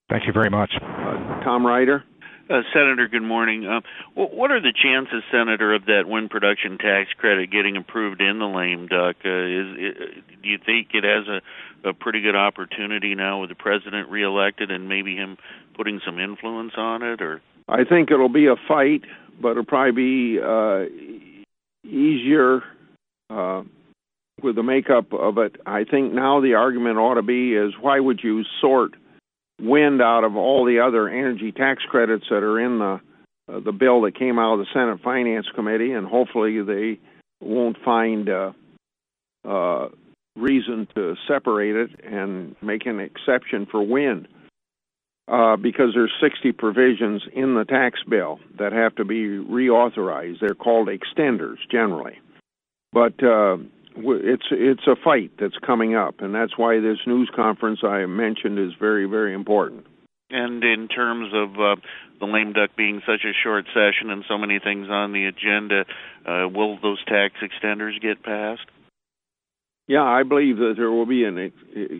Thank you very much. Tom Ryder. Senator, good morning. What are the chances, Senator, of that wind production tax credit getting approved in the lame duck? Do you think it has a pretty good opportunity now with the president reelected and maybe him putting some influence on it? Or I think it'll be a fight, but it'll probably be easier with the makeup of it. I think now the argument ought to be is why would you sort wind out of all the other energy tax credits that are in the bill that came out of the Senate Finance Committee, and hopefully they won't find reason to separate it and make an exception for wind because there's 60 provisions in the tax bill that have to be reauthorized. They're called extenders generally, but it's a fight that's coming up, and that's why this news conference I mentioned is very, very important. And in terms of the lame duck being such a short session and so many things on the agenda, will those tax extenders get passed? Yeah, I believe that there will be an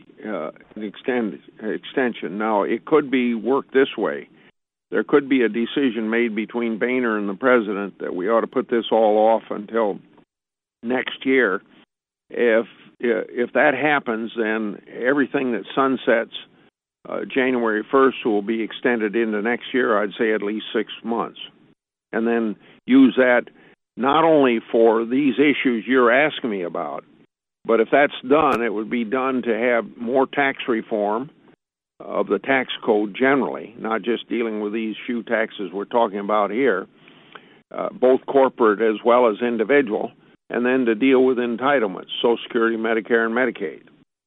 extension. Now, it could be worked this way. There could be a decision made between Boehner and the president that we ought to put this all off until next year. If that happens, then everything that sunsets January 1st will be extended into next year, I'd say at least 6 months. And then use that not only for these issues you're asking me about, but if that's done, it would be done to have more tax reform of the tax code generally, not just dealing with these few taxes we're talking about here, both corporate as well as individual, and then to deal with entitlements, Social Security, Medicare, and Medicaid.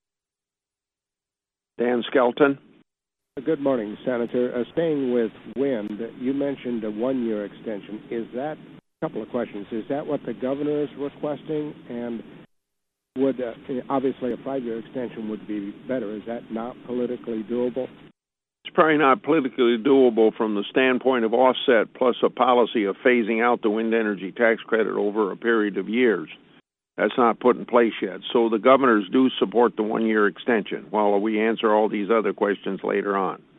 Dan Skelton. Good morning, Senator. Staying with wind, you mentioned a one-year extension. Is that, a couple of questions, is that what the governor is requesting? And would, obviously a 5-year extension would be better. Is that not politically doable? It's probably not politically doable from the standpoint of offset plus a policy of phasing out the wind energy tax credit over a period of years. That's not put in place yet. So the governors do support the one-year extension while we answer all these other questions later on.